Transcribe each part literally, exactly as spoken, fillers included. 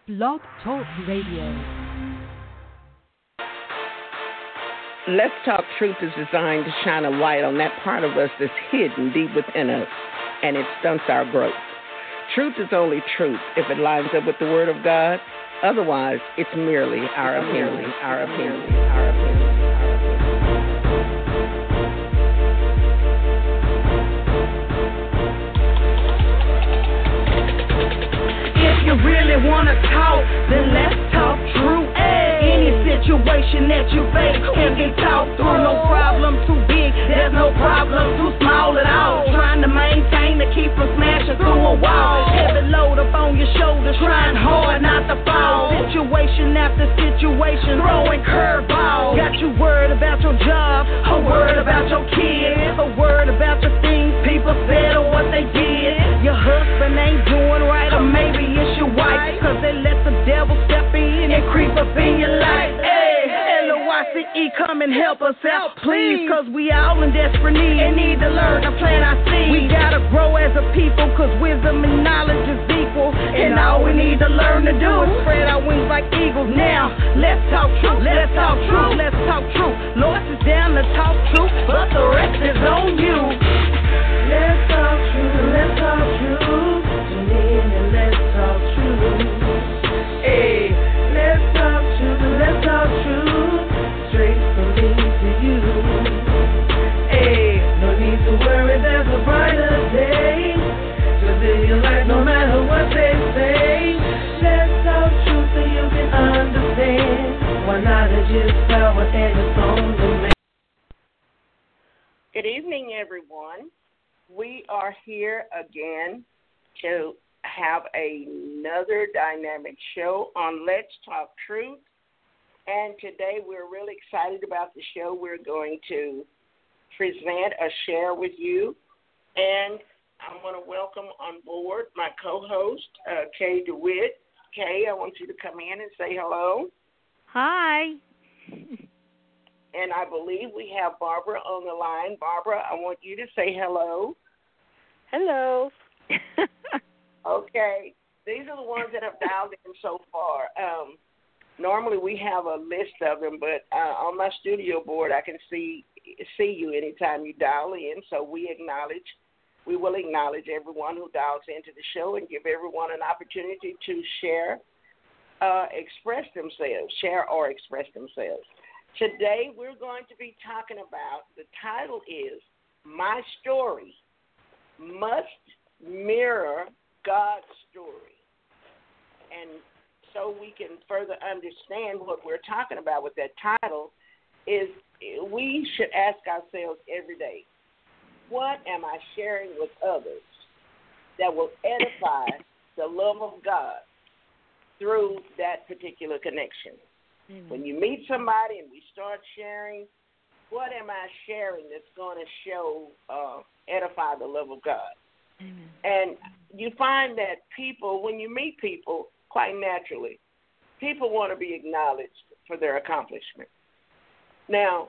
Blog Talk Radio. Let's Talk Truth is designed to shine a light on that part of us that's hidden deep within us, and it stunts our growth. Truth is only truth if it lines up with the Word of God. Otherwise, it's merely our opinion, our opinion, our opinion. If you really want to talk, then let's talk truth. Any situation that you face can be talked through. No problem too big, there's no problem too small at all. Trying to maintain to keep from smashing through a wall. Heavy load up on your shoulders, trying hard not to fall. Situation after situation, throwing curveballs. Got you worried about your job, or worried about your kids, or worried about the things people said or what they did. Your husband ain't doing right, or maybe it's your wife, cause they let the devil step in and creep up in your life. Hey, L O I C E, come and help us out, please, cause we all in desperate need and need to learn to plant our seeds. We gotta grow as a people, cause wisdom and knowledge is equal, and all we need to learn to do is spread our wings like eagles. Now, let's talk truth, let's talk truth, let's talk truth. Lord is down to talk truth, but the rest is on you. Let's talk truth, let's talk truth. Tune in and let's talk truth. Hey, let's talk truth, let's talk truth. Straight from me to you. Hey, no need to worry, there's a brighter day. Just live your life no matter what they say. Let's talk truth so you can understand why knowledge is power and it's on demand. Good evening, everyone. We are here again to have another dynamic show on Let's Talk Truth. And today we're really excited about the show. We're going to present a share with you. And I want to welcome on board my co-host, uh, Kay DeWitt. Kay, I want you to come in and say hello. Hi. And I believe we have Barbara on the line. Barbara, I want you to say hello. Hello. Okay. These are the ones that have dialed in so far. Um, normally we have a list of them, but uh, on my studio board I can see see you anytime you dial in. So we acknowledge, we will acknowledge everyone who dials into the show and give everyone an opportunity to share, uh, express themselves, share or express themselves. Today we're going to be talking about, the title is, My Story Must Mirror God's Story. And so we can further understand what we're talking about with that title is we should ask ourselves every day, what am I sharing with others that will edify the love of God through that particular connection? Mm-hmm. When you meet somebody and we start sharing, what am I sharing that's going to show, uh, edify the love of God? Mm-hmm. And you find that people, when you meet people, quite naturally, people want to be acknowledged for their accomplishment. Now,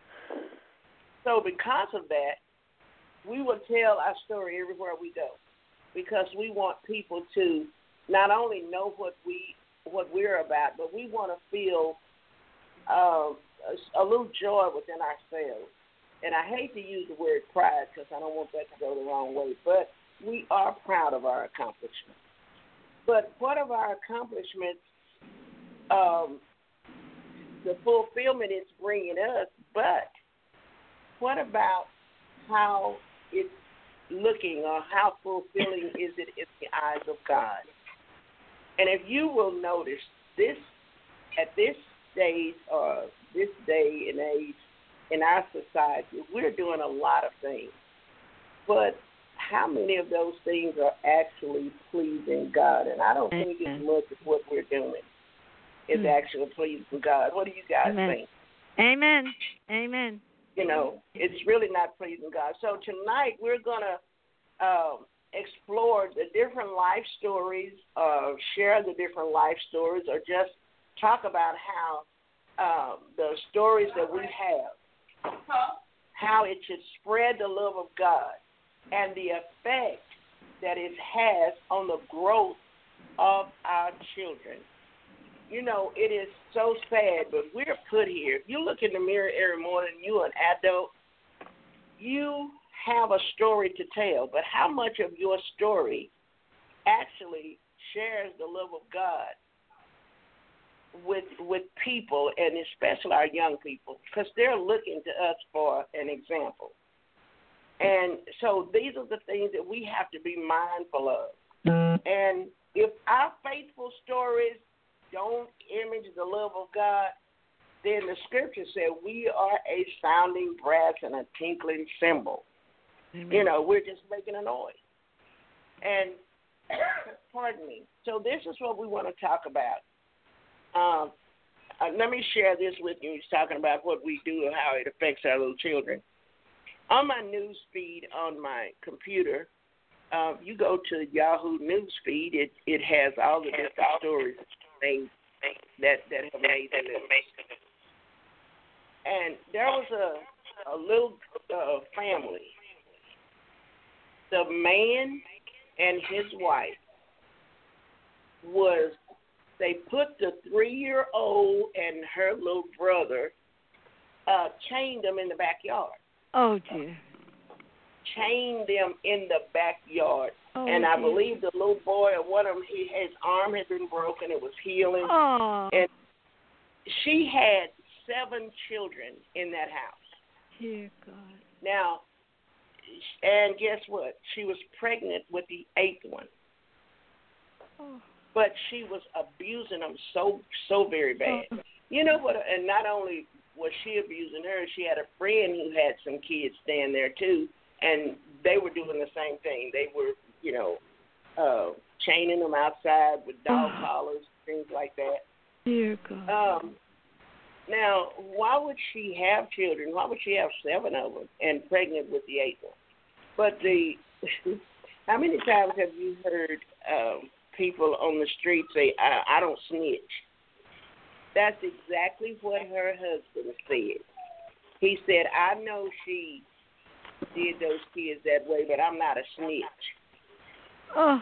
so because of that, we will tell our story everywhere we go, because we want people to not only know what we what we're about, but we want to feel uh, a, a little joy within ourselves. And I hate to use the word pride because I don't want that to go the wrong way, but we are proud of our accomplishments. But what of our accomplishments, um, the fulfillment it's bringing us, but what about how it's looking, or how fulfilling is it in the eyes of God? And if you will notice, this at this stage, or this day and age in our society, we're doing a lot of things. But how many of those things are actually pleasing God? And I don't think as much as what we're doing is mm. actually pleasing God. What do you guys Amen. think? Amen. Amen. You know, it's really not pleasing God. So tonight we're going to um, explore the different life stories, uh, share the different life stories, or just talk about how um, the stories that we have, how it should spread the love of God and the effect that it has on the growth of our children. You know, it is so sad, but we're put here. If you look in the mirror every morning, you're an adult, you have a story to tell, but how much of your story actually shares the love of God with with people, and especially our young people, because they're looking to us for an example. And so these are the things that we have to be mindful of. And if our faithful stories don't image the love of God, then the scripture said we are a sounding brass and a tinkling cymbal. Amen. You know, we're just making a noise. And, pardon me, so this is what we want to talk about. Um, uh, let me share this with you. He's talking about what we do and how it affects our little children. On my news feed on my computer, uh, you go to Yahoo News feed, it, it has all the different stories things that, that have made the news. And there was a, a little uh, family. The man and his wife was, they put the three-year-old and her little brother, uh, chained them in the backyard. Oh, dear. Chained them in the backyard. Oh, and I dear. believe the little boy, or one of them, he, his arm had been broken. It was healing. Oh. And she had seven children in that house. Dear God. Now, and guess what? She was pregnant with the eighth one. Oh. But she was abusing them so, so very bad. Oh. You know what? And not only was she abusing her, she had a friend who had some kids staying there too, and they were doing the same thing. They were, you know, uh, chaining them outside with dog oh. collars, things like that. Dear God. Um, now, why would she have children? Why would she have seven of them and pregnant with the eighth one? But the, how many times have you heard um, people on the street say, I, I don't snitch? That's exactly what her husband said. He said, I know she did those kids that way, but I'm not a snitch. Oh.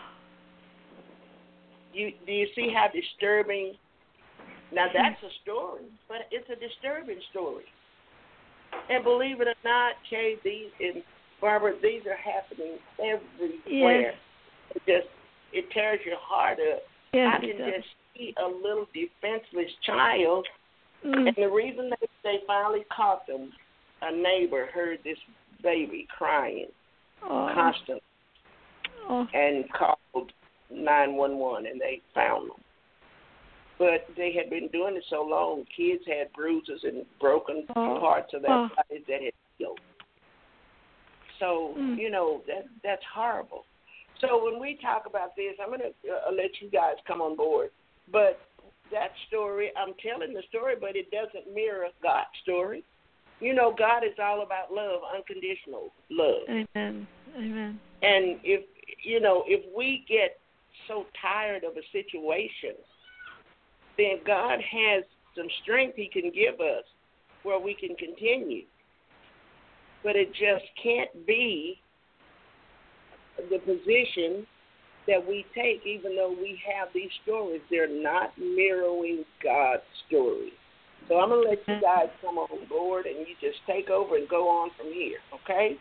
You, do you see how disturbing? Now, that's a story, but it's a disturbing story. And believe it or not, Kay, these, and Barbara, these are happening everywhere. Yes. It just, it tears your heart up. Yes, I can just see a little defenseless child, mm. and the reason they, they finally caught them, a neighbor heard this baby crying oh. constantly oh. and called nine one one, and they found them. But they had been doing it so long, kids had bruises and broken oh. parts of their oh. bodies that had healed. So, mm. you know, that that's horrible. So when we talk about this, I'm going to uh, let you guys come on board. But that story, I'm telling the story, but it doesn't mirror God's story. You know, God is all about love, unconditional love. Amen. Amen. And if, you know, if we get so tired of a situation, then God has some strength he can give us where we can continue. But it just can't be the position that we take, even though we have these stories. They're not mirroring God's story. So I'm going to let you guys come on board, and you just take over and go on from here, okay?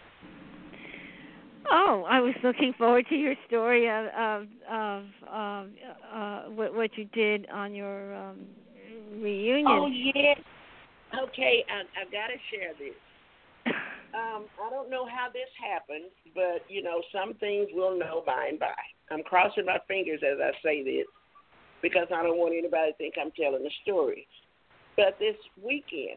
Oh, I was looking forward to your story of of, of uh, uh, what, what you did on your um, reunion. Oh, yeah. Okay, I, I've got to share this. Um, I don't know how this happened, but, you know, some things we'll know by and by. I'm crossing my fingers as I say this because I don't want anybody to think I'm telling a story. But this weekend,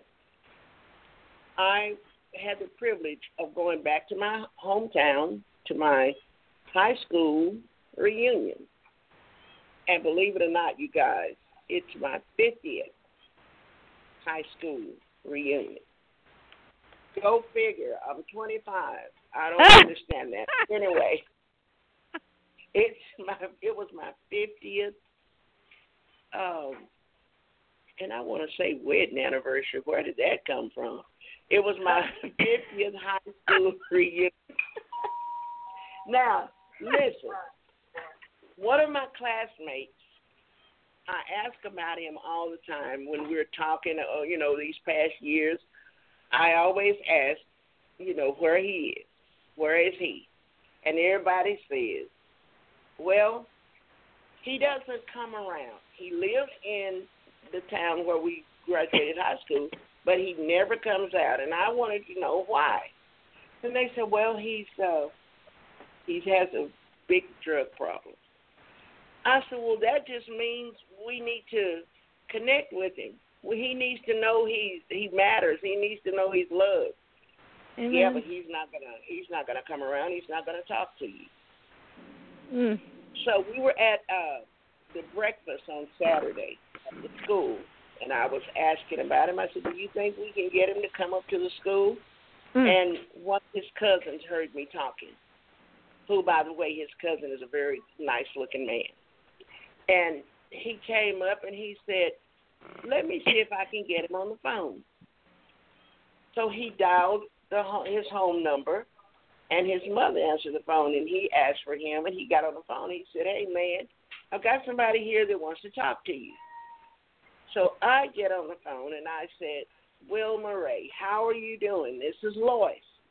I had the privilege of going back to my hometown, to my high school reunion. And believe it or not, you guys, it's my fiftieth high school reunion. Go figure. I'm twenty-five. I don't understand that. Anyway, it's my. It was my fiftieth. Um, and I want to say wedding anniversary. Where did that come from? It was my fiftieth high school reunion. Now, listen. One of my classmates I ask about him all the time when we're talking, uh, you know, these past years. I always ask, you know, where he is. Where is he? And everybody says, well, he doesn't come around. He lives in the town where we graduated high school, but he never comes out. And I wanted to know why. And they said, well, he's uh, he has a big drug problem. I said, well, that just means we need to connect with him. Well, he needs to know he he matters. He needs to know he's loved. Amen. Yeah, but he's not gonna he's not gonna come around. He's not gonna talk to you. Mm. So we were at uh, the breakfast on Saturday at the school, and I was asking about him. I said, do you think we can get him to come up to the school? Mm. And one of his cousins heard me talking, who, by the way, his cousin is a very nice-looking man. And he came up and he said, let me see if I can get him on the phone. So he dialed the, his home number, and his mother answered the phone, and he asked for him, and he got on the phone. He said, hey, man, I've got somebody here that wants to talk to you. So I get on the phone, and I said, Wilma Ray, how are you doing? This is Lois.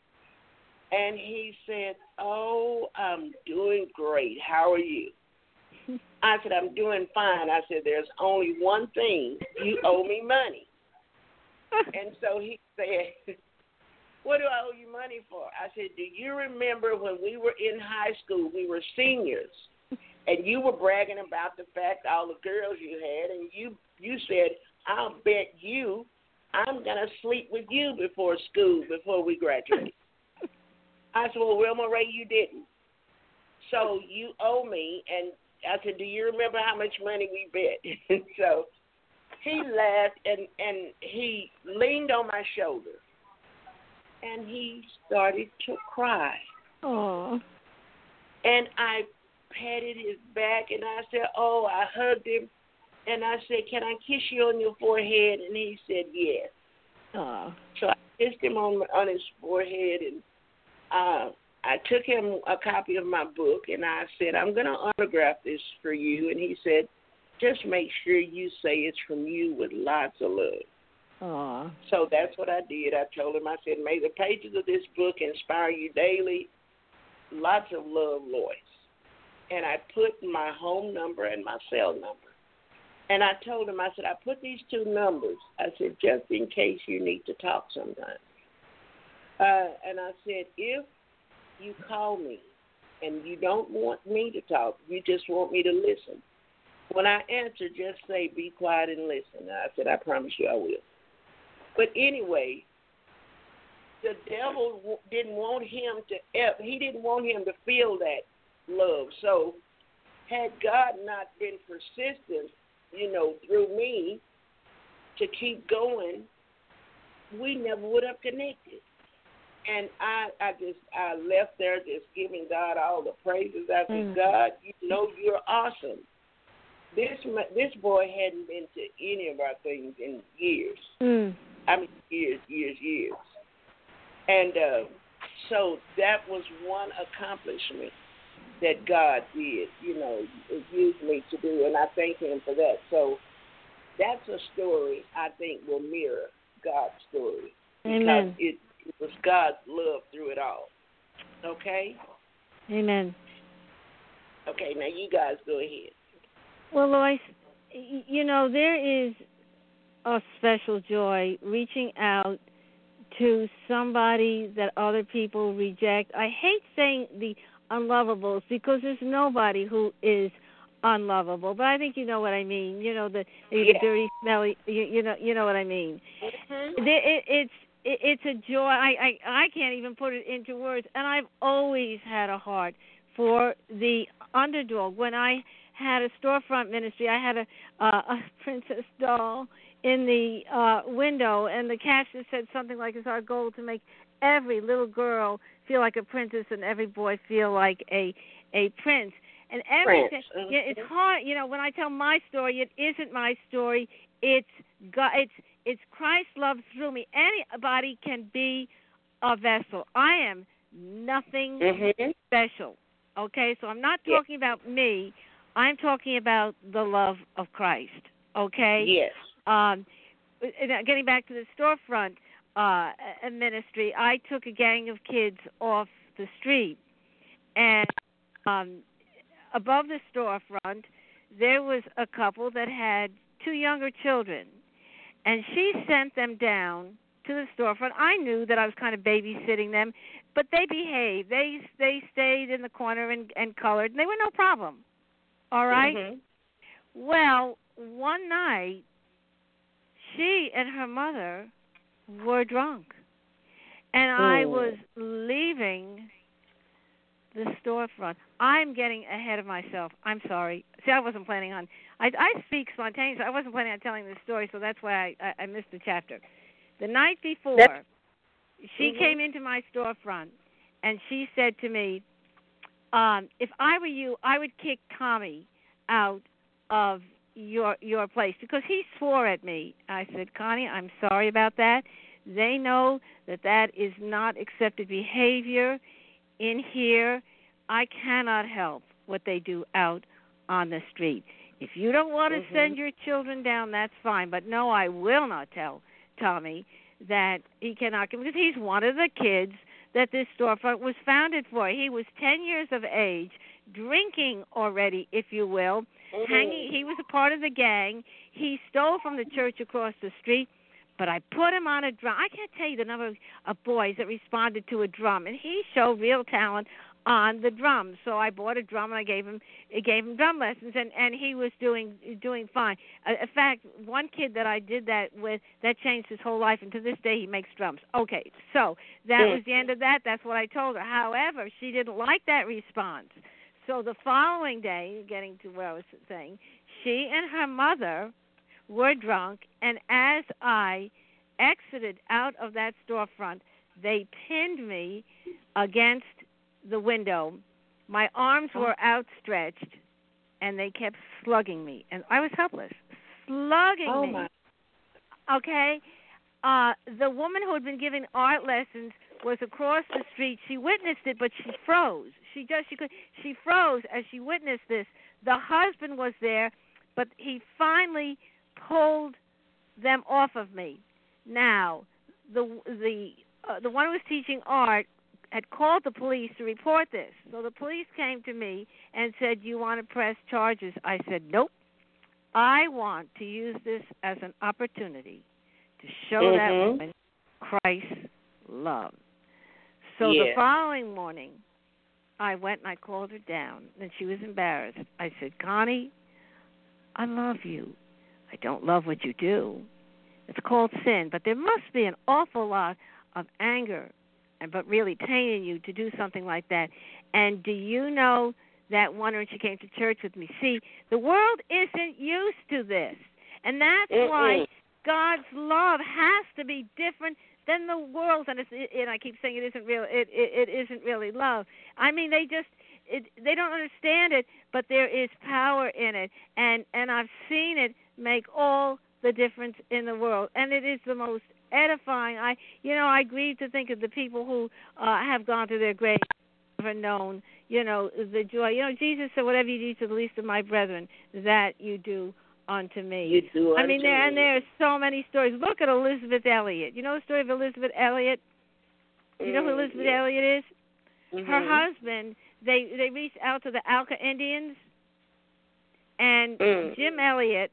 And he said, oh, I'm doing great. How are you? I said, I'm doing fine. I said, there's only one thing. You owe me money. And so he said, what do I owe you money for? I said, do you remember when we were in high school, we were seniors, and you were bragging about the fact all the girls you had, and you, you said, I'll bet you I'm going to sleep with you before school, before we graduate. I said, well, Wilma Ray, you didn't. So you owe me. And I said, do you remember how much money we bet? And so he laughed, and, and he leaned on my shoulder, and he started to cry. Oh. And I patted his back, and I said, oh, I hugged him. And I said, can I kiss you on your forehead? And he said, yes. Oh. So I kissed him on, on his forehead, and uh, I took him a copy of my book, and I said, I'm going to autograph this for you. And he said, just make sure you say it's from you with lots of love. Oh. So that's what I did. I told him, I said, may the pages of this book inspire you daily. Lots of love, Lois. And I put my home number and my cell number. And I told him, I said, I put these two numbers. I said, just in case you need to talk sometime. Uh, and I said, if you call me and you don't want me to talk, you just want me to listen, when I answer, just say, be quiet and listen. And I said, I promise you I will. But anyway, the devil didn't want him to, he didn't want him to feel that love. So had God not been persistent, you know, through me to keep going, we never would have connected. And I, I just, I left there just giving God all the praises. I said, mm. God, you know you're awesome. This this boy hadn't been to any of our things in years. Mm. I mean, years, years, years. And uh, so that was one accomplishment that God did, you know, used me to do, and I thank him for that. So that's a story I think will mirror God's story. Amen. Because it, it was God's love through it all. Okay? Amen. Okay, now you guys go ahead. Well, Lois, you know, there is a special joy reaching out to somebody that other people reject. I hate saying the unlovables because there's nobody who is unlovable, but I think you know what I mean. You know, the, the yeah. dirty, smelly. You, you know, you know what I mean. Mm-hmm. It, it, it's it, it's a joy. I, I I can't even put it into words. And I've always had a heart for the underdog. When I had a storefront ministry, I had a uh, a princess doll in the uh, window, and the cashier said something like, "It's our goal to make every little girl feel like a princess and every boy feel like a a prince." And everything, mm-hmm. yeah, it's hard. You know, when I tell my story, it isn't my story. It's God. It's it's Christ's love through me. Anybody can be a vessel. I am nothing mm-hmm. special. Okay, so I'm not talking yeah. about me. I'm talking about the love of Christ. Okay. Yes. Um, getting back to the storefront uh, ministry, I took a gang of kids off the street, and um, above the storefront, there was a couple that had two younger children, and she sent them down to the storefront. I knew that I was kind of babysitting them, but they behaved. They they stayed in the corner and, and colored, and they were no problem. All right? Mm-hmm. Well, one night, she and her mother were drunk, and mm. I was leaving the storefront. I'm getting ahead of myself. I'm sorry. See, I wasn't planning on. I, I speak spontaneously. I wasn't planning on telling this story, so that's why I, I, I missed the chapter. The night before, that's, she mm-hmm. came into my storefront, and she said to me, um, "If I were you, I would kick Tommy out of your your place because he swore at me." I said, "Connie, I'm sorry about that. They know that that is not accepted behavior in here. I cannot help what they do out on the street. If you don't want to mm-hmm. send your children down, that's fine. But no, I will not tell Tommy that he cannot come because he's one of the kids that this storefront was founded for. He was ten years of age, drinking already, if you will, mm-hmm. hanging. He was a part of the gang. He stole from the church across the street. But I put him on a drum. I can't tell you the number of boys that responded to a drum, and he showed real talent on the drum. So I bought a drum and I gave him I gave him drum lessons, and, and he was doing doing fine. Uh, in fact, one kid that I did that with, that changed his whole life, and to this day he makes drums. Okay, so that mm. was the end of that. That's what I told her. However, she didn't like that response. So the following day, getting to where I was saying, she and her mother were drunk, and as I exited out of that storefront, they pinned me against the window. My arms were outstretched, and they kept slugging me, and I was helpless, slugging oh me. My. Okay, uh, the woman who had been giving art lessons was across the street. She witnessed it, but she froze. She just she could she froze as she witnessed this. The husband was there, but he finally pulled them off of me. Now, the the uh, the one who was teaching art had called the police to report this. So the police came to me and said, "You want to press charges?" I said, "Nope. I want to use this as an opportunity to show mm-hmm. that woman Christ's love." So yeah. the following morning, I went and I called her down, and she was embarrassed. I said, "Connie, I love you. I don't love what you do. It's called sin, but there must be an awful lot of anger and but really pain in you to do something like that. And do you know that one when she came to church with me? See, the world isn't used to this, and that's Mm-mm. why God's love has to be different than the world's. And, it's, and I keep saying it isn't real. It, it, it isn't really love. I mean, they just it, they don't understand it, but there is power in it, and and I've seen it make all the difference in the world, and it is the most edifying. I, you know, I grieve to think of the people who uh, have gone to their graves, never known, you know, the joy. You know, Jesus said, "Whatever you do to the least of my brethren, that you do unto me." You do. I mean, there me. and there are so many stories. Look at Elizabeth Elliot. You know the story of Elizabeth Elliot? You know who Mm, Elizabeth yeah. Elliot is? Mm-hmm. Her husband. They they reached out to the Alca Indians, and Mm. Jim Elliot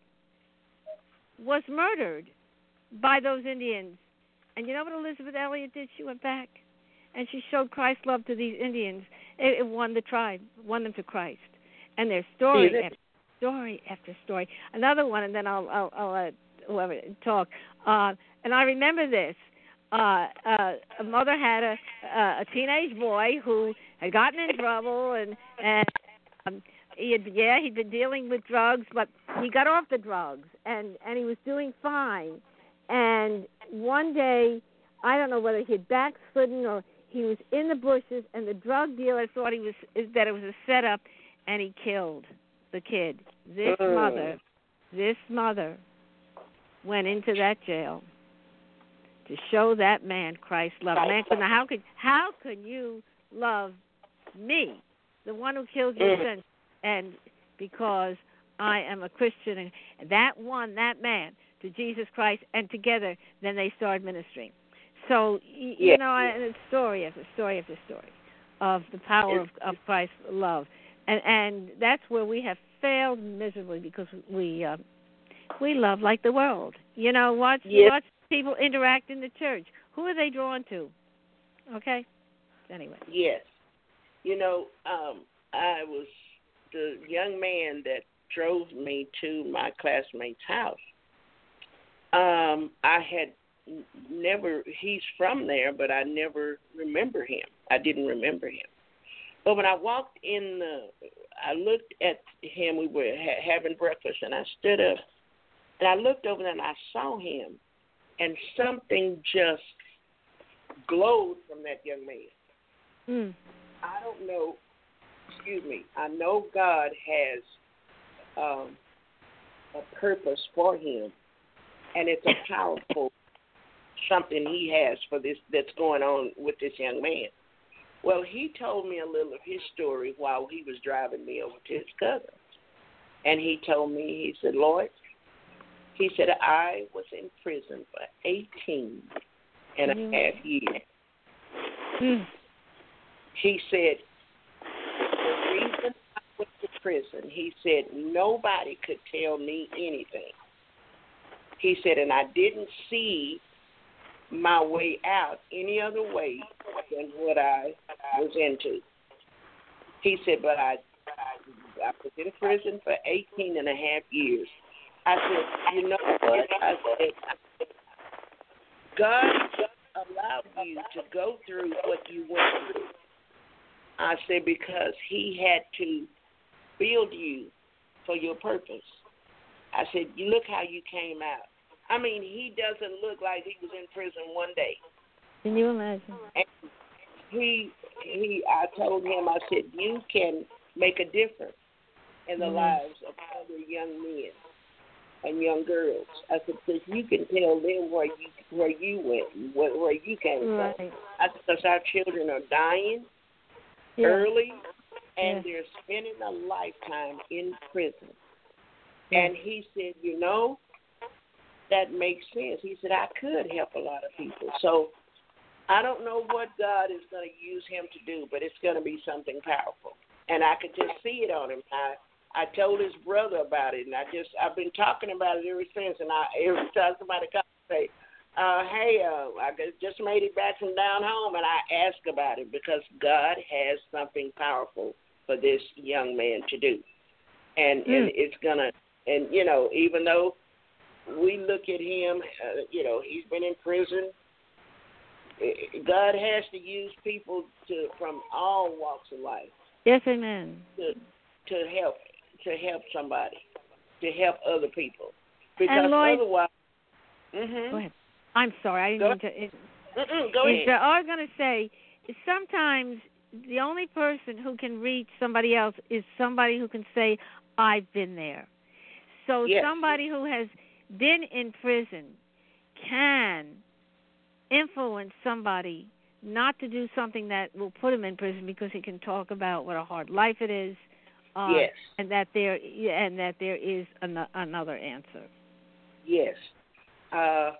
was murdered by those Indians. And you know what Elizabeth Elliot did? She went back and she showed Christ's love to these Indians. It, it won the tribe, won them to Christ. And there's story See, after story after story. Another one, and then I'll I'll, I'll let whoever talk. Uh, and I remember this. Uh, uh, a mother had a a teenage boy who had gotten in trouble, and and um, he had yeah he'd been dealing with drugs, but he got off the drugs, and and he was doing fine. And one day, I don't know whether he had backslidden or he was in the bushes, and the drug dealer thought he was that it was a setup, and he killed the kid. This Mm. mother, this mother, went into that jail to show that man Christ's love. Man, now how could how could you love me, the one who killed your Mm. son, and because I am a Christian. And that won that man to Jesus Christ, and together then they started ministering. So, you yeah. know, and story after story after story of the power of, of Christ's love. And and that's where we have failed miserably because we uh, we love like the world. You know, watch, yes. watch people interact in the church. Who are they drawn to? Okay? Anyway. Yes. You know, um, I was the young man that drove me to my classmate's house. Um, I had never, he's from there, but I never remember him. I didn't remember him. But when I walked in, the, I looked at him. We were ha- having breakfast, and I stood up, and I looked over there, and I saw him, and something just glowed from that young man. Mm. I don't know, excuse me, I know God has um, a purpose for him, and it's a powerful something he has for this that's going on with this young man. Well, he told me a little of his story while he was driving me over to his cousin. And he told me, he said, Lloyd, he said, I was in prison for eighteen and a half years. Mm. He said, the reason I went to prison, he said, nobody could tell me anything. He said, and I didn't see my way out any other way than what I was into. He said, but I, I, I was in prison for eighteen and a half years. I said, you know what? I said, God allowed you to go through what you went through. I said, because he had to build you for your purpose. I said, you look how you came out. I mean, he doesn't look like he was in prison one day. Can you imagine? And he, he, I told him, I said, you can make a difference in the mm-hmm. lives of other young men and young girls. I said, because you can tell them where you where you went, where, where you came right. from. I said, because our children are dying yeah. early, and yeah. they're spending a lifetime in prison. Yeah. And he said, you know, that makes sense. He said, I could help a lot of people. So I don't know what God is going to use him to do, but it's going to be something powerful. And I could just see it on him. I I told his brother about it, and I just, I've been talking about it ever since. And I every time somebody comes and say, uh, hey, uh, I just made it back from down home, and I ask about it because God has something powerful for this young man to do. And, mm. and it's going to, and, you know, even though we look at him, uh, you know, he's been in prison. God has to use people to from all walks of life. Yes, amen. To to help to help somebody, to help other people, because and Lloyd, otherwise. Mm-hmm. Go ahead. I'm sorry, I didn't go mean to. It, Mm-mm, go is, ahead. uh, all I'm going to say is sometimes the only person who can reach somebody else is somebody who can say, "I've been there." So yes. somebody who has been in prison can influence somebody not to do something that will put him in prison because he can talk about what a hard life it is, uh, yes. and that there and that there is an, another answer. Yes, uh,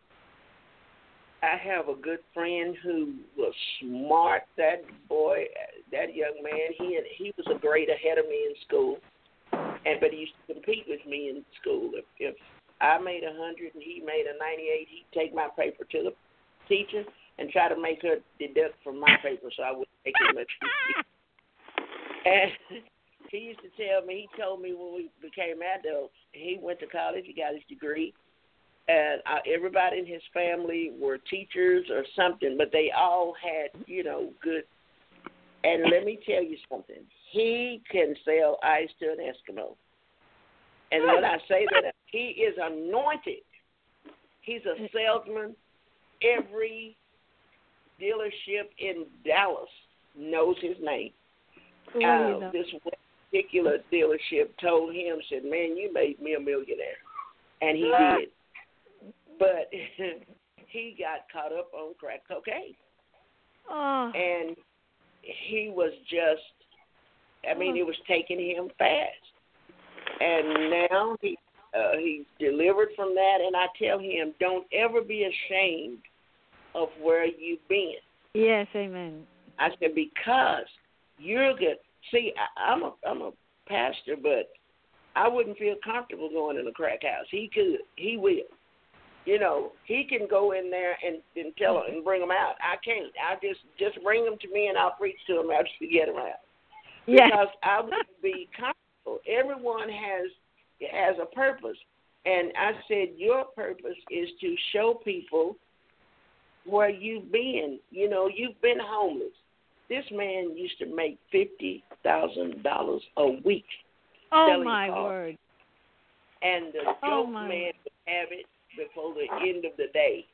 I have a good friend who was smart. That boy, that young man, he had, he was a grade ahead of me in school, and but he used to compete with me in school. If, if I made a hundred and he made a ninety-eight, he'd take my paper to the teacher and try to make her deduct from my paper so I wouldn't make as much. And he used to tell me, he told me when we became adults, he went to college, he got his degree, and uh, everybody in his family were teachers or something, but they all had, you know, good. And let me tell you something. He can sell ice to an Eskimo. And when I say that, he is anointed. He's a salesman. Every dealership in Dallas knows his name. Well, uh, this particular dealership told him, said, man, you made me a millionaire. And he did. But he got caught up on crack cocaine. Oh. And he was just, I mean, oh. it was taking him fast. And now he uh, he's delivered from that. And I tell him, don't ever be ashamed of where you've been. Yes, amen. I said, because you're good. See, I, I'm a I'm a pastor, but I wouldn't feel comfortable going in a crack house. He could. He will. You know, he can go in there and, and tell them and bring them out. I can't. I just just bring them to me and I'll preach to them after you get them out. Yes. Because I would be comfortable. Everyone has has a purpose, and I said your purpose is to show people where you've been. You know, you've been homeless. This man used to make fifty thousand dollars a week. Oh my cars. word! And the Oh, dope my. man would have it before the end of the day.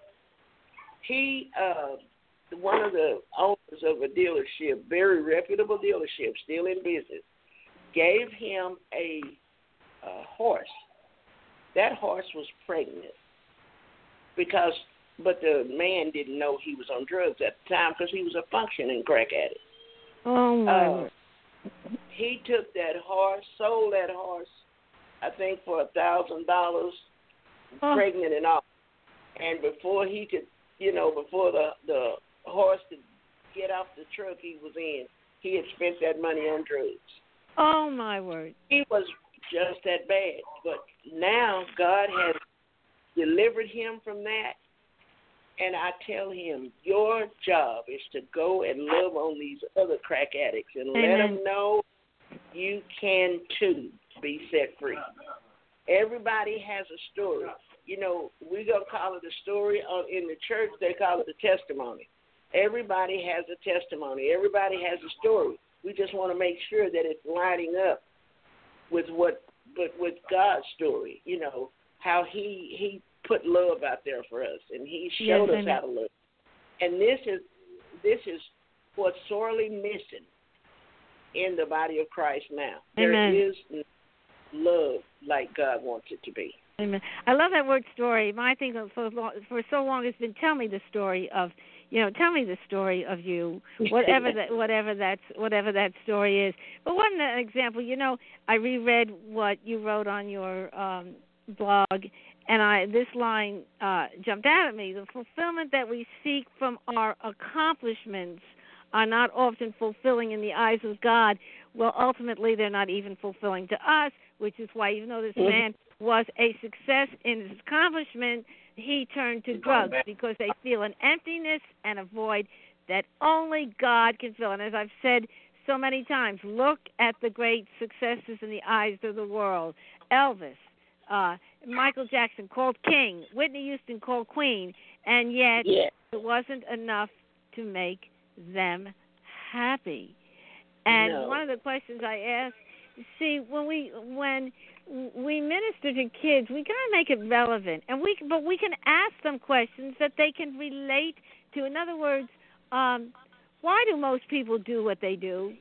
He, uh, one of the owners of a dealership, very reputable dealership, still in business, gave him a, a horse. That horse was pregnant because, but the man didn't know he was on drugs at the time because he was a functioning crack addict. Oh my! Uh, he took that horse, sold that horse, I think for a thousand dollars, pregnant and all. And before he could, you know, before the the horse could get off the truck he was in, he had spent that money on drugs. Oh my word! He was just that bad. But now God has delivered him from that. And I tell him, your job is to go and love on these other crack addicts and Amen. let them know you can, too, be set free. Everybody has a story. You know, we're going to call it a story. In the church, they call it a testimony. Everybody has a testimony. Everybody has a story. We just want to make sure that it's lining up with what, but with God's story, you know, how he he put love out there for us, and he showed yes, us how to love. And this is this is what's sorely missing in the body of Christ now. Amen. There is love like God wants it to be. Amen. I love that word story. My thing for long, for so long has been tell me the story of, you know, tell me the story of you, whatever that whatever that's whatever that story is. But one example, you know, I reread what you wrote on your um, blog, and I this line uh, jumped out at me: the fulfillment that we seek from our accomplishments are not often fulfilling in the eyes of God. Well, ultimately, they're not even fulfilling to us, which is why, even though this man was a success in his accomplishment, he turned to drugs because they feel an emptiness and a void that only God can fill. And as I've said so many times, look at the great successes in the eyes of the world. Elvis, uh, Michael Jackson called king, Whitney Houston called queen, and yet yeah. it wasn't enough to make them happy. And no. one of the questions I ask, see, when we when we minister to kids, we gotta make it relevant, and we but we can ask them questions that they can relate to. In other words, um, why do most people do what they do?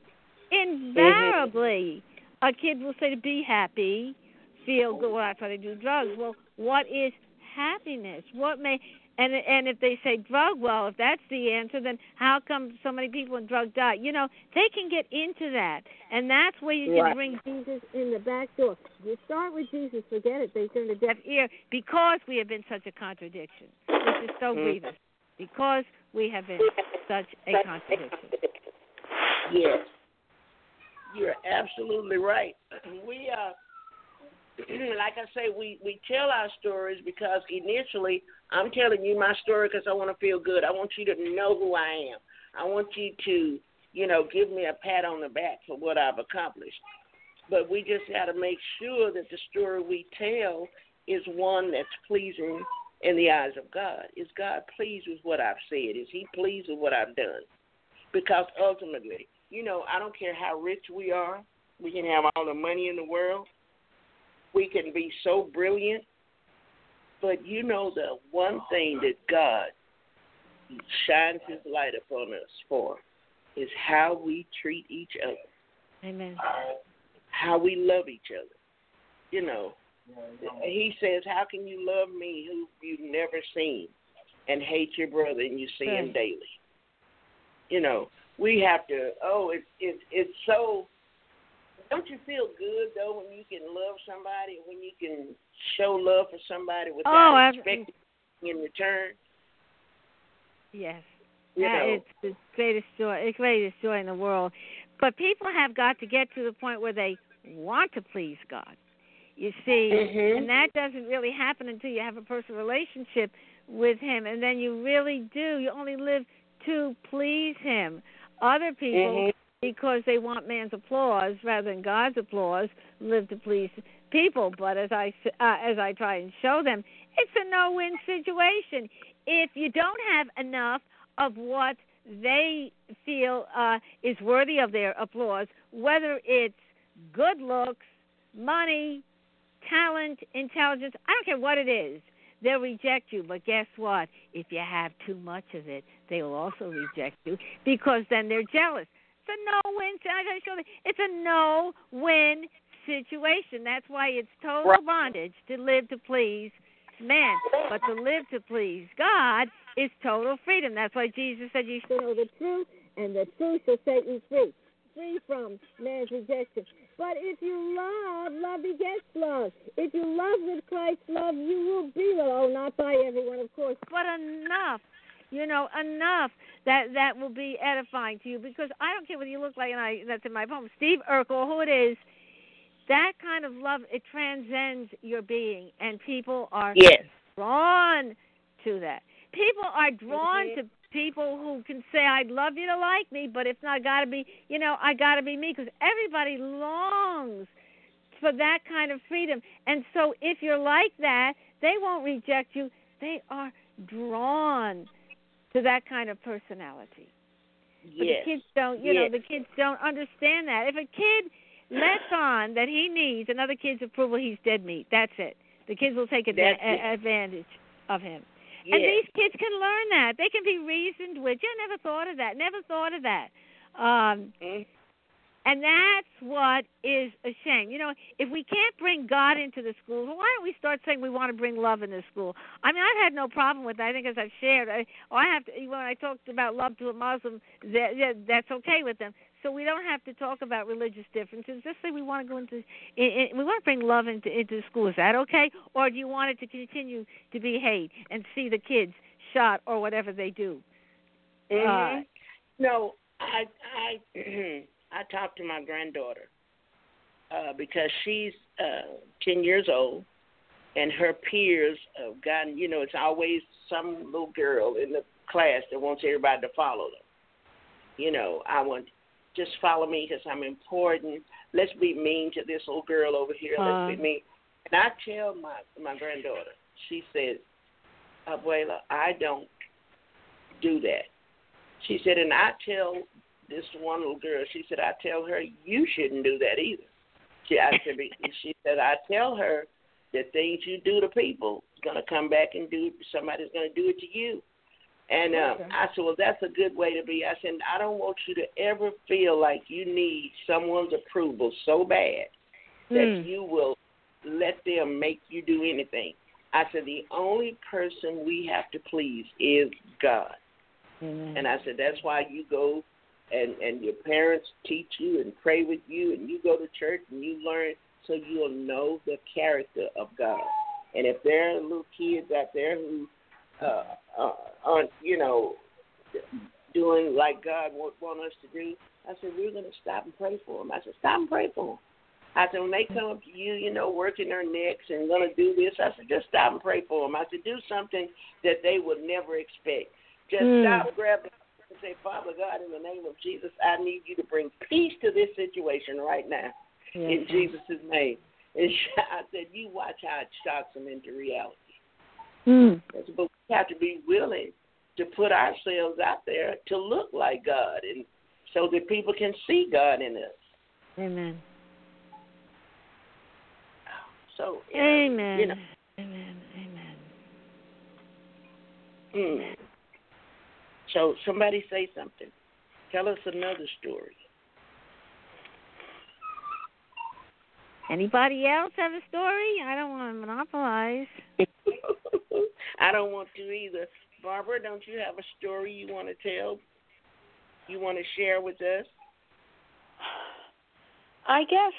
Invariably, mm-hmm. a kid will say to be happy, feel good. Well, that's why they do drugs. Well, what is happiness? What may And and if they say drug, well, if that's the answer, then how come so many people in drug die? You know, they can get into that. And that's where you can right. bring Jesus in the back door. You start with Jesus, forget it. They turn a deaf ear because we have been such a contradiction, which is so grievous, because we have been such a contradiction. Yes. You're absolutely right. We uh like I say, we, we tell our stories because initially I'm telling you my story because I want to feel good. I want you to know who I am. I want you to, you know, give me a pat on the back for what I've accomplished. But we just got to make sure that the story we tell is one that's pleasing in the eyes of God. Is God pleased with what I've said? Is he pleased with what I've done? Because ultimately, you know, I don't care how rich we are. We can have all the money in the world. We can be so brilliant, but you know the one thing that God shines his light upon us for is how we treat each other. Amen. How we love each other. You know, he says, how can you love me who you've never seen and hate your brother and you see him right. daily? You know, we have to, oh, it's, it's, it's so don't you feel good though when you can love somebody, when you can show love for somebody without oh, expecting in return? Yes, you that, know. it's the greatest joy, the greatest joy in the world. But people have got to get to the point where they want to please God. You see, mm-hmm. and that doesn't really happen until you have a personal relationship with Him, and then you really do. You only live to please Him. Other people, mm-hmm. because they want man's applause rather than God's applause, live to please people. But as I uh, as I try and show them, it's a no-win situation. If you don't have enough of what they feel uh, is worthy of their applause, whether it's good looks, money, talent, intelligence, I don't care what it is, they'll reject you. But guess what? If you have too much of it, they will also reject you because then they're jealous. It's a no-win. I gotta show them. It's a no-win situation. That's why it's total bondage to live to please man. But to live to please God is total freedom. That's why Jesus said you shall know the truth, and the truth shall set you free. Free from man's rejection. But if you love, love begets love. If you love with Christ's love, you will be loved. Oh, not by everyone, of course, but enough. You know, enough that that will be edifying to you. Because I don't care what you look like, and I that's in my poem. Steve Urkel, who it is, that kind of love, it transcends your being, and people are yes. drawn to that. People are drawn mm-hmm. to people who can say, I'd love you to like me, but if not, I got to be, you know, I got to be me, because everybody longs for that kind of freedom. And so if you're like that, they won't reject you. They are drawn to that kind of personality. Yes. But the kids don't, you yes. know, the kids don't understand that. If a kid lets on that he needs another kid's approval, he's dead meat. That's it. The kids will take adva- a- advantage of him. Yes. And these kids can learn that. They can be reasoned with. You never thought of that. Never thought of that. Um, mm. And that's what is a shame. You know, if we can't bring God into the schools, why don't we start saying we want to bring love in the school? I mean, I've had no problem with that. I think, as I've shared, I, oh, I have to. When I talked about love to a Muslim, that, yeah, that's okay with them. So we don't have to talk about religious differences. Just say we want to go into, in, in, we want to bring love into into the school. Is that okay? Or do you want it to continue to be hate and see the kids shot or whatever they do? Mm-hmm. Uh, no, I I. I talked to my granddaughter uh, because she's uh, ten years old, and her peers have gotten, you know, it's always some little girl in the class that wants everybody to follow them. You know, I want, just follow me because I'm important. Let's be mean to this little girl over here. Let's uh, be mean. And I tell my, my granddaughter, she said, Abuela, I don't do that. She said, and I tell this one little girl, she said, I tell her, you shouldn't do that either. She, I said, she said, I tell her that things you do to people is going to come back and do, somebody's going to do it to you. And uh, okay. I said, well, that's a good way to be. I said, I don't want you to ever feel like you need someone's approval so bad that mm. you will let them make you do anything. I said, the only person we have to please is God. Mm. And I said, that's why you go and, and your parents teach you and pray with you, and you go to church and you learn so you'll know the character of God. And if there are little kids out there who uh, uh, aren't, you know, doing like God want, want us to do, I said, we're going to stop and pray for them. I said, stop and pray for them. I said, when they come up to you, you know, working their necks and going to do this, I said, just stop and pray for them. I said, do something that they would never expect. Just mm. stop, grab them, and say, Father God, in the name of Jesus, I need you to bring peace to this situation right now, yes. in Jesus' name. And I said, you watch how it shocks them into reality. Mm. But we have to be willing to put ourselves out there to look like God, and so that people can see God in us. Amen. So, uh, Amen. You know. Amen. Amen. Mm. So somebody say something. Tell us another story. Anybody else have a story? I don't want to monopolize. I don't want to either. Barbara, don't you have a story you want to tell? You want to share with us? I guess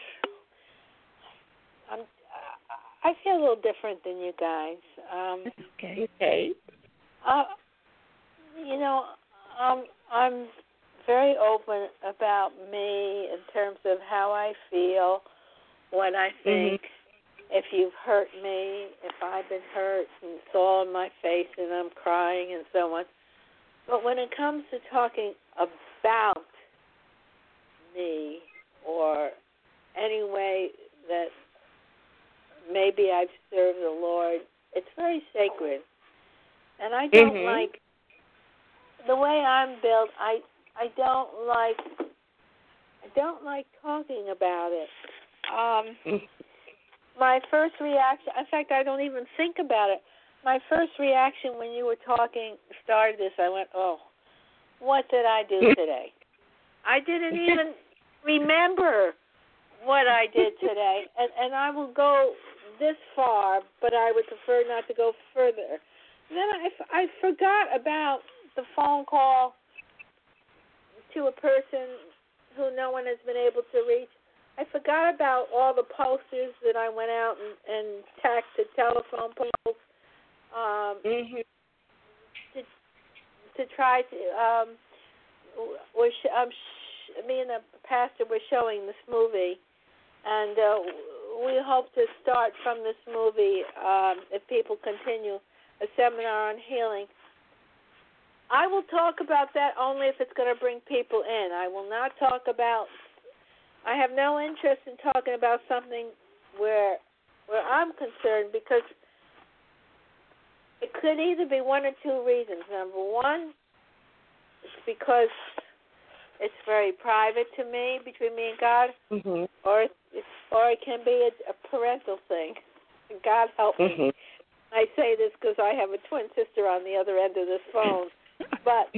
I'm. I feel a little different than you guys. Um, okay. Okay. Uh, you know, um, I'm very open about me in terms of how I feel, what I think. Mm-hmm. If you've hurt me, if I've been hurt, and it's all in my face, and I'm crying and so on. But when it comes to talking about me or any way that maybe I've served the Lord, it's very sacred. And I don't mm-hmm. like, the way I'm built, I I don't like, I don't like talking about it. Um, my first reaction, in fact, I don't even think about it. My first reaction when you were talking, started this, I went, oh, what did I do today? I didn't even remember what I did today. And, and I will go this far, but I would prefer not to go further. And then I, I forgot about the phone call to a person who no one has been able to reach. I forgot about all the posters that I went out and, and tacked to telephone poles um, mm-hmm. to to try to. Um, we're sh- um, sh- me and the pastor were showing this movie, and uh, we hope to start from this movie um, if people continue a seminar on healing. I will talk about that only if it's going to bring people in. I will not talk about. I have no interest in talking about something where where I'm concerned, because it could either be one or two reasons. Number one, it's because it's very private to me, between me and God, mm-hmm. or it's, or it can be a, a parental thing. God help me. Mm-hmm. I say this because I have a twin sister on the other end of this phone. But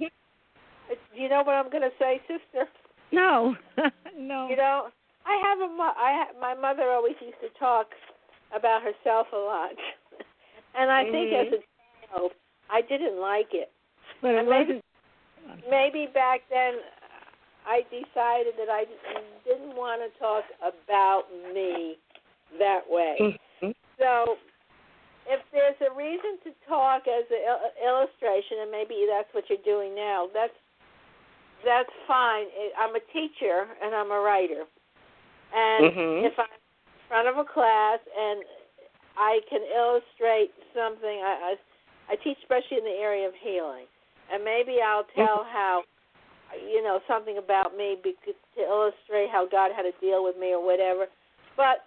you know what I'm going to say, sister? No, no. You know, I have a mo- I ha- my mother always used to talk about herself a lot, and I mm-hmm. think as a child I didn't like it. But it maybe, maybe back then I decided that I didn't want to talk about me that way. Mm-hmm. So if there's a reason to talk as an il- illustration, and maybe that's what you're doing now, that's that's fine. I'm a teacher and I'm a writer. And mm-hmm. if I'm in front of a class and I can illustrate something, I, I, I teach especially in the area of healing. And maybe I'll tell mm-hmm. how, you know, something about me because, to illustrate how God had to deal with me or whatever. But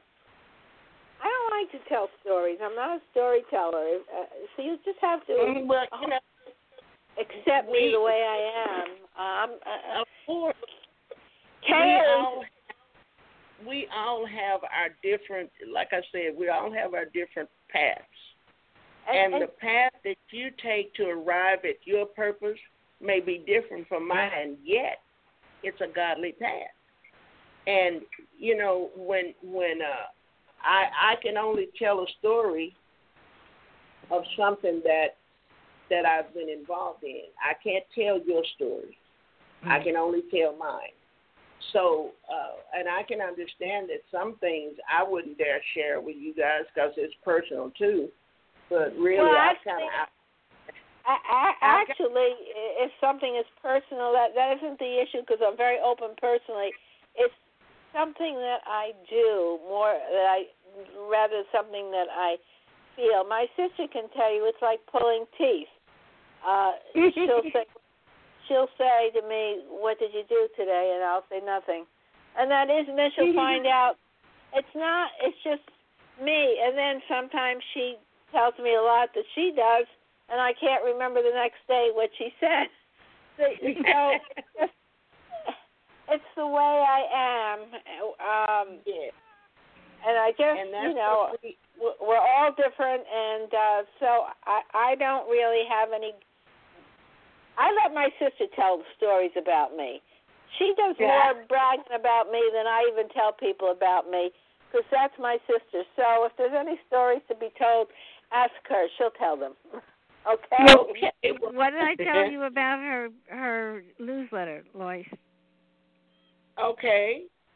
I don't like to tell stories. I'm not a storyteller. Uh, so you just have to mm-hmm. well, you know, accept me the way I am. Um, uh, of course. We all, we all have our different, like I said, we all have our different paths. And, and, and the path that you take to arrive at your purpose may be different from mine, yet it's a godly path. And, you know, when when uh, I, I can only tell a story of something that that I've been involved in. I can't tell your story. Mm-hmm. I can only tell mine. So, uh, and I can understand that some things I wouldn't dare share with you guys because it's personal too. But really, well, I kind of. I, I, actually, if something is personal, that, that isn't the issue because I'm very open personally. It's something that I do more that I rather something that I feel. My sister can tell you it's like pulling teeth. Uh, she'll say, she'll say to me, "What did you do today?" And I'll say nothing. And that is, and then she'll find out it's not. It's just me. And then sometimes she tells me a lot that she does, and I can't remember the next day what she said. So, so it's, just, it's the way I am. Um, yeah. And I just, you know, we, we're all different, and uh, so I, I don't really have any. I let my sister tell the stories about me. She does yeah. more bragging about me than I even tell people about me, because that's my sister. So if there's any stories to be told, ask her. She'll tell them. Okay? Okay. What did I tell you about her her newsletter, Lois? Okay.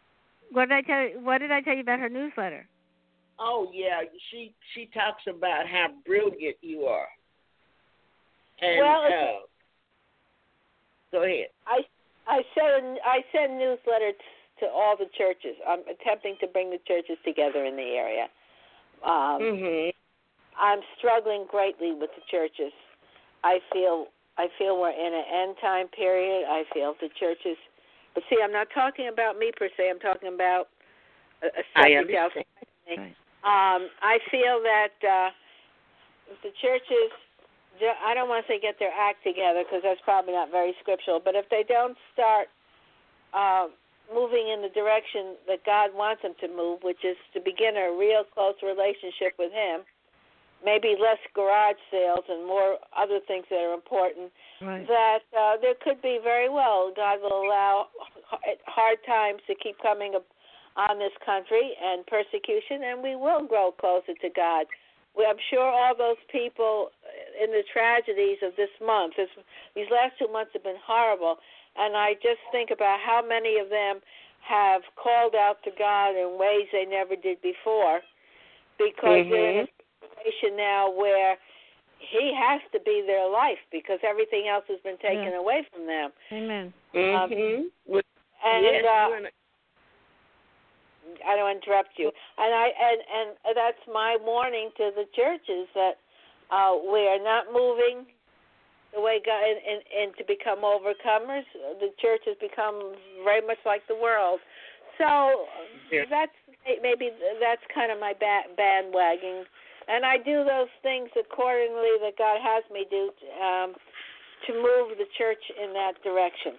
What did I tell you? What did I tell you about her newsletter? Oh yeah, she she talks about how brilliant you are. And well, uh, go ahead. I I send I send newsletters to all the churches. I'm attempting to bring the churches together in the area. Um, mhm. I'm struggling greatly with the churches. I feel I feel we're in an end time period. I feel the churches. But see, I'm not talking about me per se. I'm talking about a, a subject outside of me. Um, I feel that uh, if the churches, I don't want to say get their act together because that's probably not very scriptural, but if they don't start uh, moving in the direction that God wants them to move, which is to begin a real close relationship with Him, maybe less garage sales and more other things that are important, right. that uh, there could be very well, God will allow hard times to keep coming up on this country and persecution, and we will grow closer to God. We, I'm sure all those people in the tragedies of this month, this, these last two months have been horrible, and I just think about how many of them have called out to God in ways they never did before, because mm-hmm. they're in a situation now where He has to be their life because everything else has been taken yeah. away from them. Amen. Mm-hmm. Um, and yes, uh, I don't interrupt you. And I and, and that's my warning to the churches that uh, we are not moving the way God and, and, and to become overcomers. The church has become very much like the world. So yeah. that's maybe that's kind of my bandwagon. And I do those things accordingly that God has me do um, to move the church in that direction.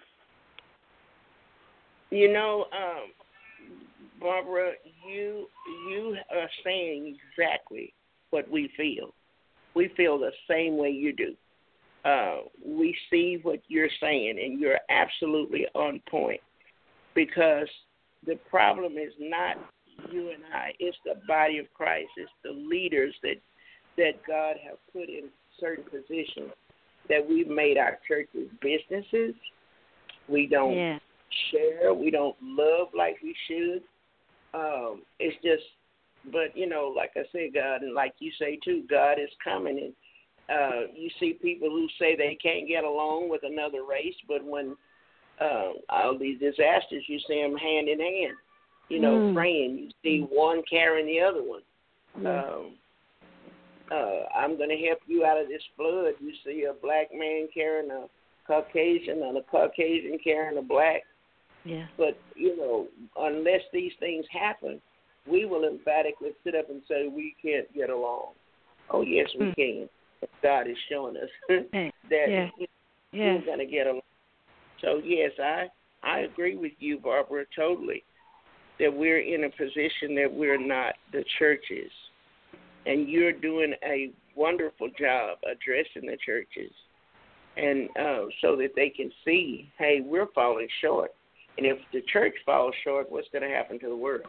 You know, um, Barbara, you you are saying exactly what we feel. We feel the same way you do. Uh, we see what you're saying, and you're absolutely on point. Because the problem is not you and I; it's the body of Christ. It's the leaders that that God have put in certain positions that we've made our churches businesses. We don't yeah. share. We don't love like we should. Um, it's just, but, you know, like I said, God, and like you say, too, God is coming. And uh, you see people who say they can't get along with another race, but when uh, all these disasters, you see them hand in hand, you know, mm. praying. You see one carrying the other one. Yeah. Um, uh, I'm going to help you out of this flood. You see a black man carrying a Caucasian and a Caucasian carrying a black. Yeah. But, you know, unless these things happen, we will emphatically sit up and say we can't get along. Oh, yes, we mm. can. God is showing us that yeah. we're yeah. going to get along. So, yes, I, I agree with you, Barbara, totally, that we're in a position that we're not the churches. And you're doing a wonderful job addressing the churches, and uh, so that they can see, hey, we're falling short. And if the church falls short, what's going to happen to the world?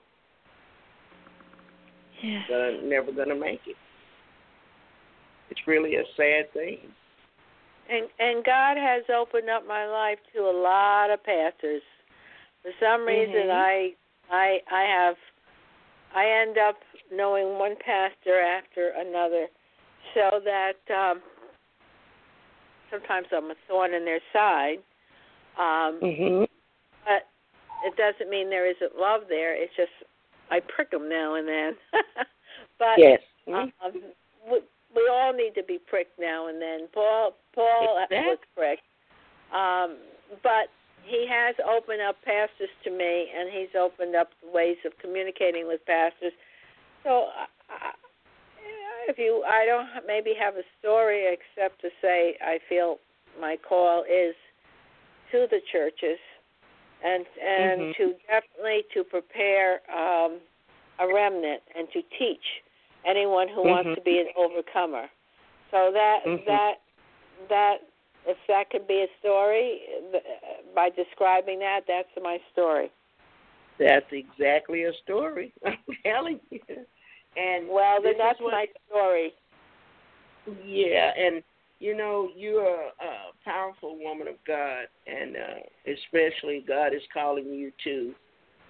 Yeah. They're never going to make it. It's really a sad thing. And and God has opened up my life to a lot of pastors. For some reason, mm-hmm. I I I have I end up knowing one pastor after another, so that um, sometimes I'm a thorn in their side. Um, mm-hmm. But it doesn't mean there isn't love there. It's just I prick them now and then. But yes. um, we, we all need to be pricked now and then. Paul Paul exactly. was pricked. Um, but he has opened up pastors to me, and he's opened up ways of communicating with pastors. So uh, if you, I don't maybe have a story except to say I feel my call is to the churches. And and mm-hmm. to definitely to prepare um, a remnant and to teach anyone who mm-hmm. wants to be an overcomer. So that mm-hmm. that that if that could be a story, by describing that, that's my story. That's exactly a story. I'm telling you. And well, then that's what, my story. Yeah, and. You know, you're a powerful woman of God, and uh, especially God is calling you to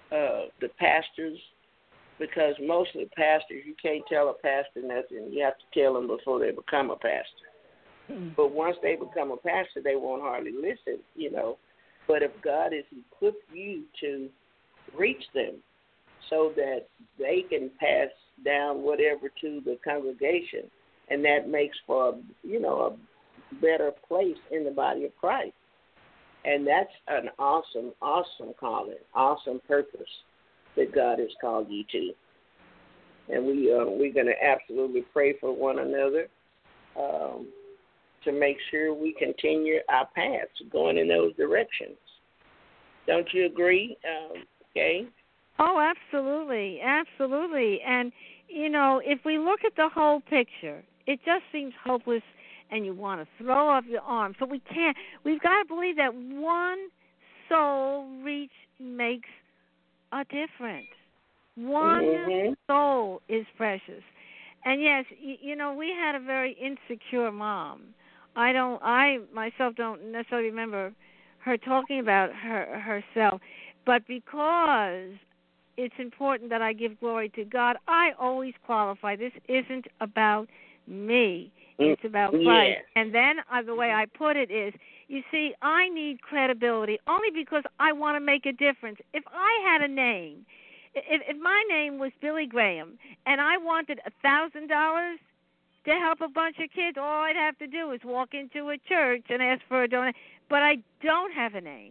uh, the pastors, because most of the pastors, you can't tell a pastor nothing. You have to tell them before they become a pastor. Mm-hmm. But once they become a pastor, they won't hardly listen, you know. But if God has equipped you to reach them so that they can pass down whatever to the congregation, and that makes for, you know, a better place in the body of Christ. And that's an awesome, awesome calling, awesome purpose that God has called you to. And we, uh, we're going to absolutely pray for one another um, to make sure we continue our paths going in those directions. Don't you agree, um, Kay? Oh, absolutely, absolutely. And, you know, if we look at the whole picture, it just seems hopeless and you want to throw up your arms. So we can't. We've got to believe that one soul reach makes a difference. One mm-hmm. soul is precious. And yes, you, you know, we had a very insecure mom. I don't, I myself don't necessarily remember her talking about her herself, but because it's important that I give glory to God, I always qualify. This isn't about me. It's about Christ. Yeah. And then uh, the way I put it is, you see, I need credibility only because I want to make a difference. If I had a name, if, if my name was Billy Graham and I wanted a thousand dollars to help a bunch of kids, all I'd have to do is walk into a church and ask for a donation. But I don't have a name.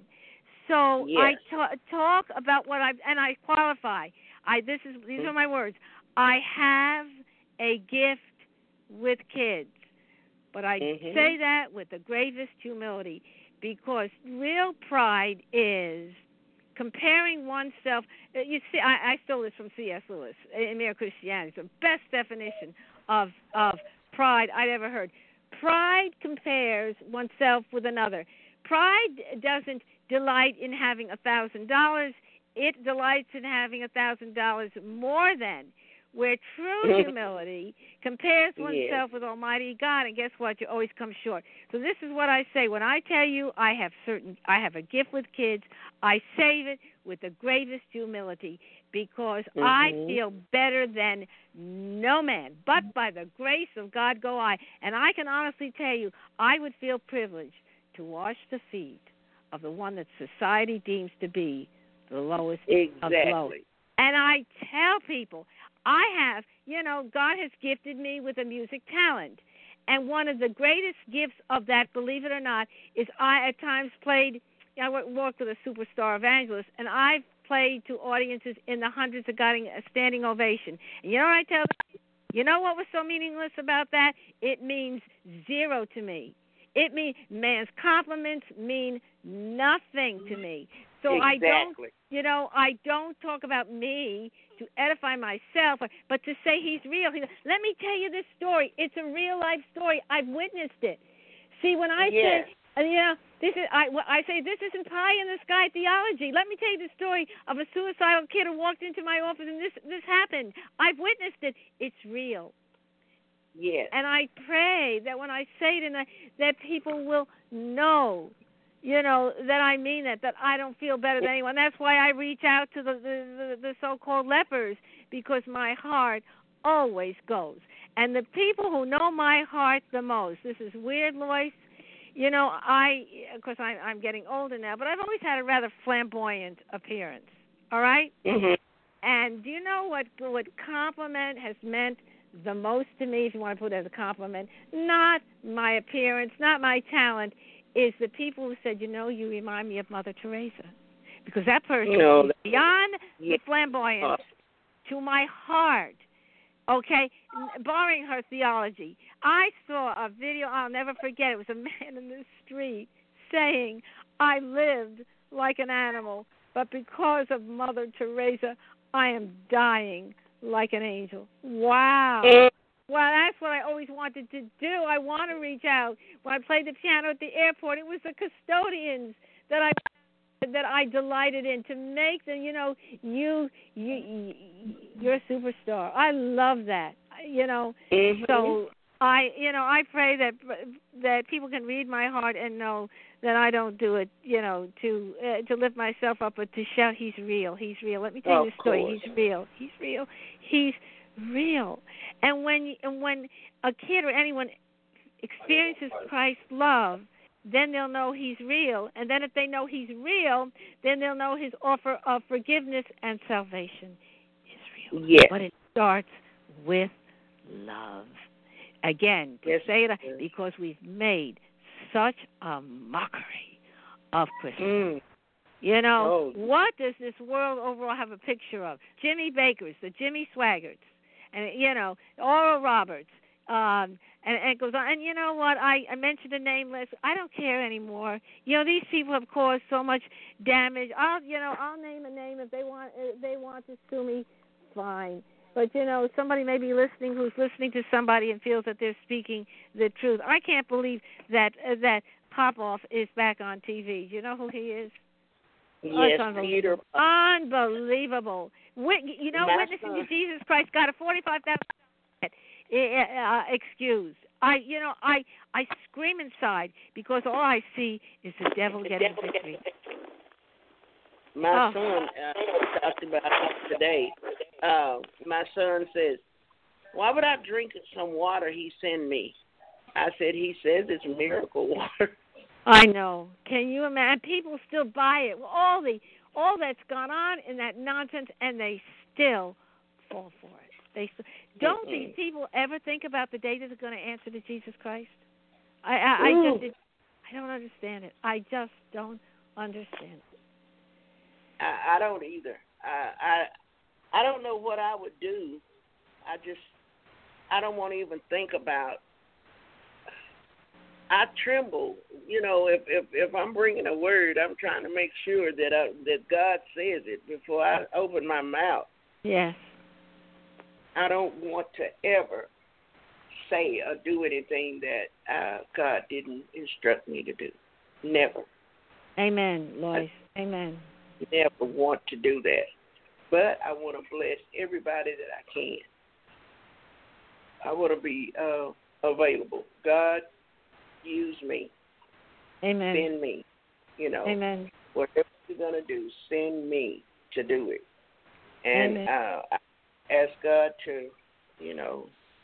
So yes. I ta- talk about what I and I qualify. I this is these mm-hmm. are my words. I have a gift with kids, but I mm-hmm. say that with the gravest humility, because real pride is comparing oneself. You see, I, I stole this from C S Lewis in Mere Christianity. It's the best definition of of pride I'd ever heard. Pride compares oneself with another. Pride doesn't delight in having a thousand dollars. It delights in having a thousand dollars more than. Where true humility compares oneself yes. with Almighty God, and guess what? You always come short. So this is what I say when I tell you I have certain, I have a gift with kids. I save it with the greatest humility because mm-hmm. I feel better than no man, but by the grace of God go I. And I can honestly tell you, I would feel privileged to wash the feet of the one that society deems to be the lowest exactly. of low. And I tell people, I have, you know, God has gifted me with a music talent. And one of the greatest gifts of that, believe it or not, is I at times played, you know, I worked with a superstar evangelist, and I've played to audiences in the hundreds of getting a standing ovation. And you know what I tell them? You know what was so meaningless about that? It means zero to me. It means man's compliments mean nothing to me. So exactly. I don't, you know, I don't talk about me to edify myself, but to say he's real. He, let me tell you this story. It's a real life story. I've witnessed it. See, when I yes. say, you know, this is, I, I say this isn't pie in the sky theology. Let me tell you the story of a suicidal kid who walked into my office and this this happened. I've witnessed it. It's real. Yes. And I pray that when I say it, that, that people will know, you know, that I mean that, that I don't feel better than anyone. That's why I reach out to the, the, the, the so-called lepers, because my heart always goes. And the people who know my heart the most, this is weird, Lois, you know, I, of course, I, I'm getting older now, but I've always had a rather flamboyant appearance, all right? Mm-hmm. And do you know what, what compliment has meant the most to me, if you want to put it as a compliment? Not my appearance, not my talent, is the people who said, you know, you remind me of Mother Teresa. Because that person no, is beyond yeah. the flamboyance to my heart, okay, barring her theology. I saw a video, I'll never forget, it was a man in the street saying, I lived like an animal, but because of Mother Teresa, I am dying like an angel. Wow. Mm. Well, that's what I always wanted to do. I want to reach out. When I played the piano at the airport, it was the custodians that I that I delighted in, to make them, you know, you you you're a superstar. I love that. You know, mm-hmm. so I, you know, I pray that that people can read my heart and know that I don't do it, you know, to uh, to lift myself up, but to shout, He's real. He's real. Let me tell Oh, you the story. course. He's real. He's real. He's real. And when and when a kid or anyone experiences Christ's love, then they'll know He's real. And then if they know He's real, then they'll know His offer of forgiveness and salvation is real. Yes. But it starts with love. Again, to yes. say it, because we've made such a mockery of Christmas. Mm. You know, Oh. what does this world overall have a picture of? Jimmy Bakers, the Jimmy Swaggarts, and, you know, Oral Roberts, um, and, and it goes on. And you know what? I, I mentioned a name list. I don't care anymore. You know, these people have caused so much damage. I'll, you know, I'll name a name if they want. If they want to sue me, fine. But, you know, somebody may be listening who's listening to somebody and feels that they're speaking the truth. I can't believe that uh, that Popoff is back on T V. Do you know who he is? Yes, oh, it's unbelievable. Peter. Unbelievable. Wit- you know, My witnessing son. to Jesus Christ got a forty-five thousand dollars uh, excused. I, you know, I I scream inside because all I see is the devil getting victory. My Oh. son uh, talked about it today. Uh, my son says, "Why would I drink some water he sent me?" I said, "He says it's miracle water." I know. Can you imagine? People still buy it. All the all that's gone on in that nonsense, and they still fall for it. They still, don't Mm-mm. these people ever think about the day that they're going to answer to Jesus Christ? I I, I just it, I don't understand it. I just don't understand it. I, I don't either. I, I I don't know what I would do. I just I don't want to even think about. I tremble, you know. If, if if I'm bringing a word, I'm trying to make sure that I, that God says it before I open my mouth. Yes. I don't want to ever say or do anything that uh, God didn't instruct me to do. Never. Amen, Lois. Amen. Never want to do that. But I want to bless everybody that I can. I want to be uh, available. God, use me. Amen. Send me. You know, Amen. whatever you're going to do, send me to do it. And Amen. uh, I ask God to, you know,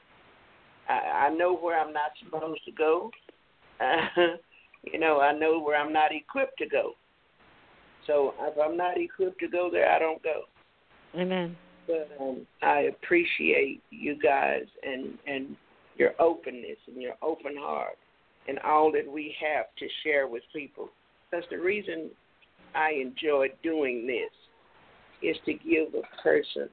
I, I know where I'm not supposed to go. Uh, you know, I know where I'm not equipped to go. So if I'm not equipped to go there, I don't go. Amen. But um, I appreciate you guys and, and your openness and your open heart and all that we have to share with people. That's the reason I enjoy doing this, is to give a person.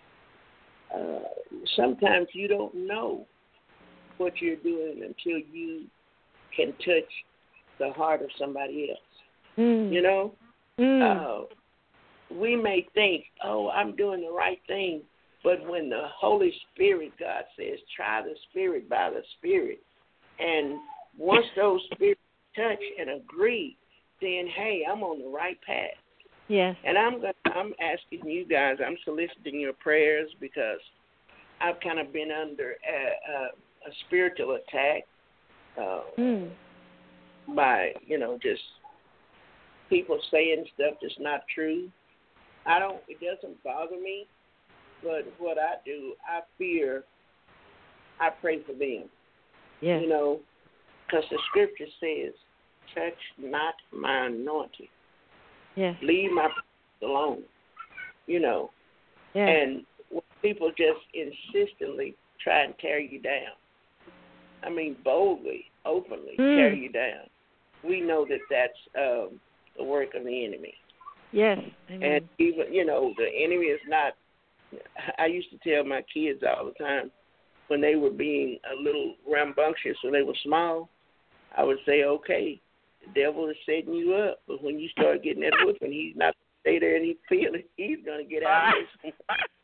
Uh, sometimes you don't know what you're doing until you can touch the heart of somebody else. Mm. You know? Mm. Uh, we may think, oh, I'm doing the right thing, but when the Holy Spirit, God says, try the Spirit by the Spirit, and once those spirits touch and agree, then, hey, I'm on the right path. Yes. And I'm gonna, I'm asking you guys, I'm soliciting your prayers because I've kind of been under a, a, a spiritual attack uh, Mm. by, you know, just people saying stuff that's not true. I don't, it doesn't bother me, but what I do, I fear, I pray for them. Yes. You know, because the scripture says, touch not my anointing. Yes. Leave my alone, you know. Yes. And when people just insistently try and tear you down, I mean, boldly, openly Mm. tear you down, we know that that's um, the work of the enemy. Yes. Amen. And even, you know, the enemy is not, I used to tell my kids all the time when they were being a little rambunctious when they were small, I would say, okay, the devil is setting you up, but when you start getting that whipping, he's not going to stay there and he feel it. He's going to get out of this.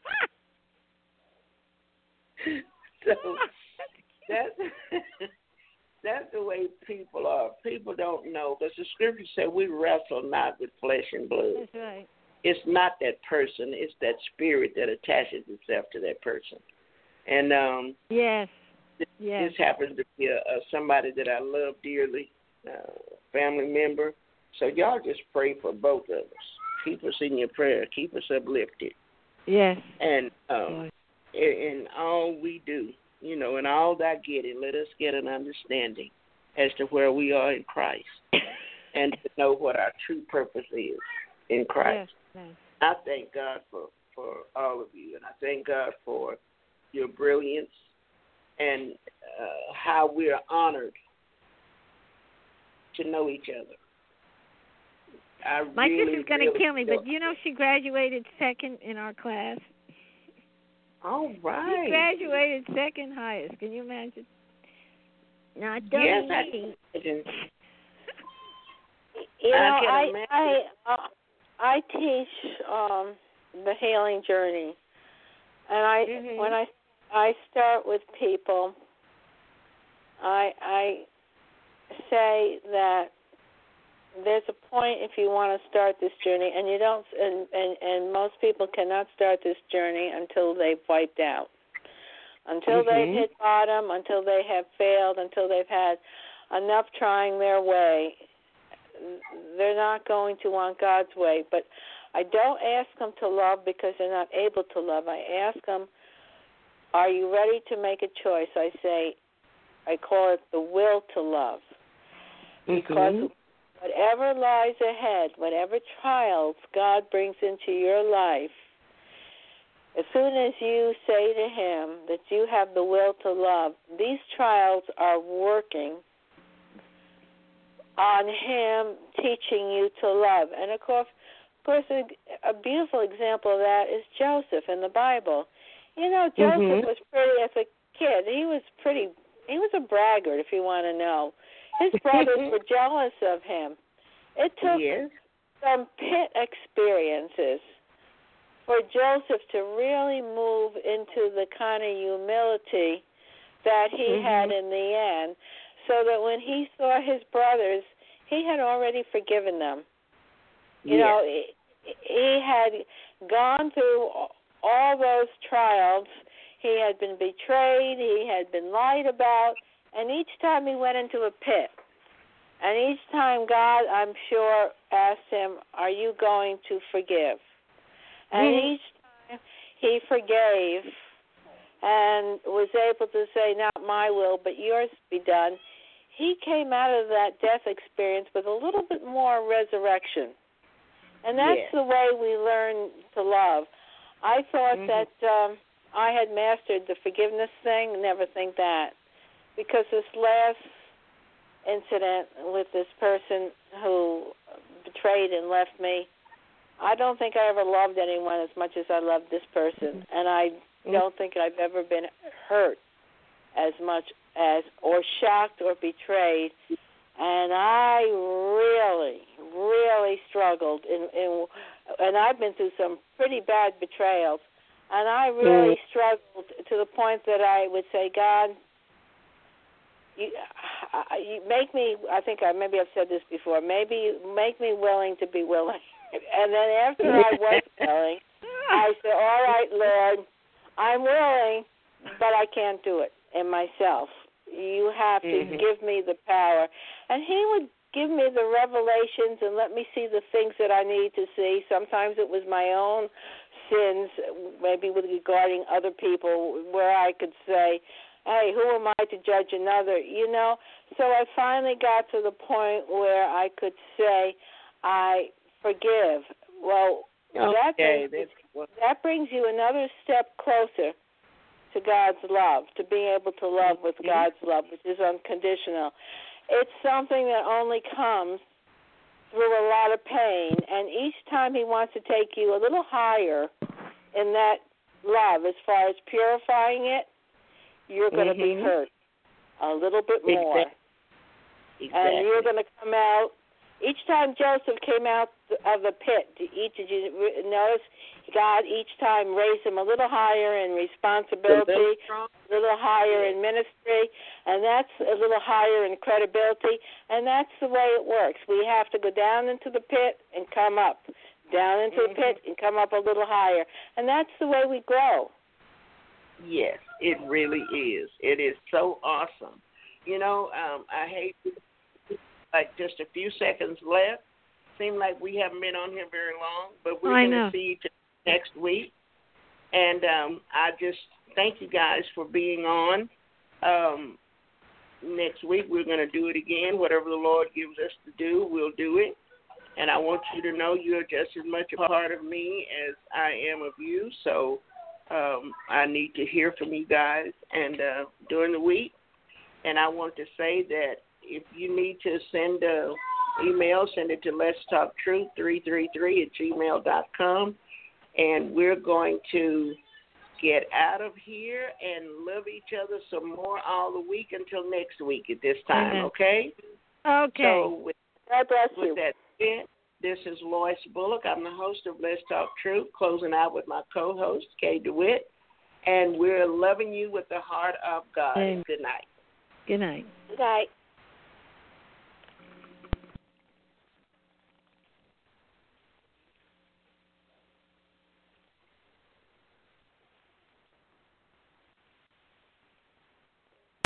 So that's, that's the way people are. People don't know, because the scripture said we wrestle not with flesh and blood. That's right. It's not that person. It's that spirit that attaches itself to that person. And um, Yes. This, Yes. this happens to be a, a somebody that I love dearly, uh, family member. So y'all just pray for both of us. Keep us in your prayer. Keep us uplifted. Yes. And um, in, in all we do, you know, in all that getting, let us get an understanding as to where we are in Christ and to know what our true purpose is in Christ. Yes. Yes. I thank God for, for all of you, and I thank God for your brilliance and uh, how we are honored to know each other. I My really, sister's going to really kill me, feel- but you know she graduated second in our class. All She right. graduated second highest. Can you imagine? Not done. Yes, I can imagine. You I know, can I imagine. I uh, I teach um, the healing journey, and I Mhm. when I I start with people, I I say that there's a point if you want to start this journey, and you don't, and and and most people cannot start this journey until they've wiped out, until Mhm. they've hit bottom, until they have failed, until they've had enough trying their way. They're not going to want God's way. But I don't ask them to love because they're not able to love. I ask them, are you ready to make a choice? I say, I call it the will to love. Because Mhm. whatever lies ahead, whatever trials God brings into your life, as soon as you say to Him that you have the will to love, these trials are working on Him teaching you to love. And of course, of course, a, a beautiful example of that is Joseph in the Bible. You know, Joseph Mhm. was pretty, as a kid, he was pretty, he was a braggart, if you want to know. His brothers were jealous of him. It took Yes. some pit experiences for Joseph to really move into the kind of humility that he Mhm. had in the end, so that when he saw his brothers, he had already forgiven them. You Yes. know, he, he had gone through all those trials. He had been betrayed. He had been lied about. And each time he went into a pit, and each time God, I'm sure, asked him, are you going to forgive? And Mhm. each time he forgave and was able to say, not my will, but yours be done, he came out of that death experience with a little bit more resurrection. And that's Yes. the way we learn to love. I thought Mhm. that um, I had mastered the forgiveness thing. Never think that. Because this last incident with this person who betrayed and left me, I don't think I ever loved anyone as much as I loved this person. And I don't think I've ever been hurt as much as, or shocked or betrayed. And I really, really struggled. In, in, and I've been through some pretty bad betrayals. And I really mm. struggled to the point that I would say, God, you, you make me, I think I maybe I've said this before, maybe make me willing to be willing. And then after I was willing, I said, all right, Lord, I'm willing, but I can't do it in myself. You have to mm-hmm. give me the power. And he would give me the revelations and let me see the things that I need to see. Sometimes it was my own sins, maybe with regarding other people, where I could say, hey, who am I to judge another, you know? So I finally got to the point where I could say, I forgive. Well, okay, that, brings, that brings you another step closer to God's love, to being able to love with mm-hmm. God's love, which is unconditional. It's something that only comes through a lot of pain, and each time he wants to take you a little higher in that love, as far as purifying it, you're going to mm-hmm. be hurt a little bit more. Exactly. And you're going to come out. Each time Joseph came out of the pit, each, did you notice God each time raised him a little higher in responsibility, a little higher in ministry, and that's a little higher in credibility, and that's the way it works. We have to go down into the pit and come up, down into mm-hmm. the pit and come up a little higher, and that's the way we grow. Yes, It really is. It is so awesome. You know, um, I hate like just a few seconds left. Seems like we haven't been on here very long, but we're going to see you next week. And um, I just thank you guys for being on. Um, next week we're going to do it again. Whatever the Lord gives us to do, we'll do it. And I want you to know you're just as much a part of me as I am of you. So um, I need to hear from you guys and uh, during the week. And I want to say that if you need to send an email, send it to Let's Talk Truth three three three at gmail dot com. And we're going to get out of here and love each other some more all the week until next week at this time, Amen. okay? Okay. So with, God bless with you. that said, this is Lois Bullock. I'm the host of Let's Talk Truth, closing out with my co-host, Kay DeWitt. And we're loving you with the heart of God. Amen. Good night. Good night. Good night.